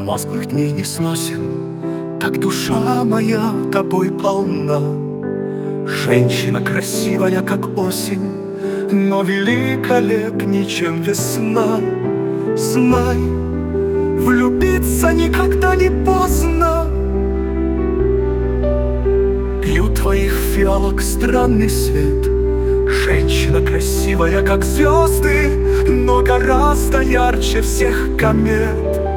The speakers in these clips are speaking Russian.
промозглых дней не сносен, так душа моя тобой полна. Женщина красивая, как осень, но великолепней, чем весна. Знай, влюбиться никогда не поздно. Пью твоих фиалок странный свет. Женщина красивая, как звезды, но гораздо ярче всех комет.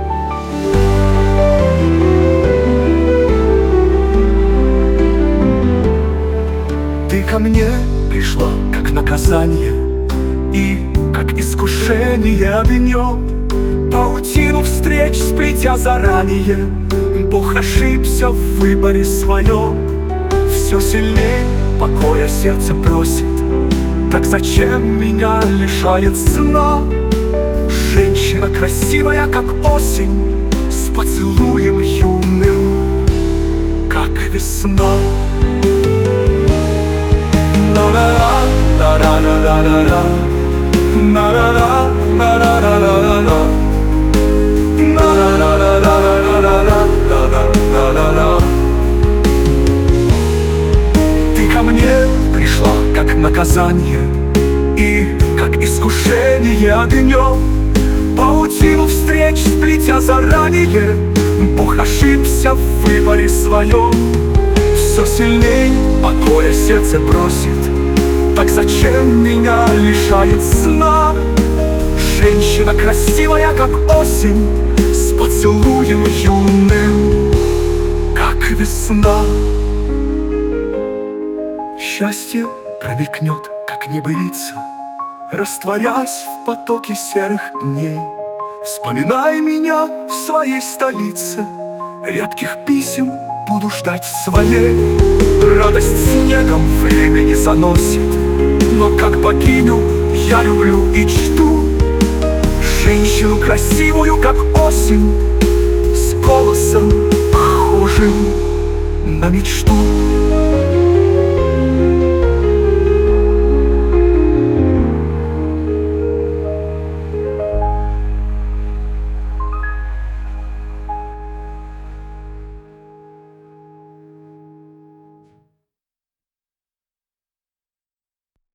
Ты ко мне пришла, как наказание и как искушение огнем. Паутину встреч сплетя заранее, Бог ошибся в выборе своем. Все сильней покоя сердце просит, так зачем меня лишает сна? Женщина красивая, как осень, с поцелуем юным, как весна. Ты ко мне пришла, как наказание и как искушение огнем. Паутину встреч сплетя заранее, Бог ошибся в выборе своем. Все сильней покоя сердце просит, так зачем меня лишает сна? Женщина красивая, как осень, с поцелуем юным, как весна. Счастье промелькнет, как небылица, растворясь в потоке серых дней. Вспоминай меня в своей столице, редких писем буду ждать своей. Радость снегом времени заносит, но как богиню я люблю и чту. Женщину красивую, как осень, с голосом похожим на мечту.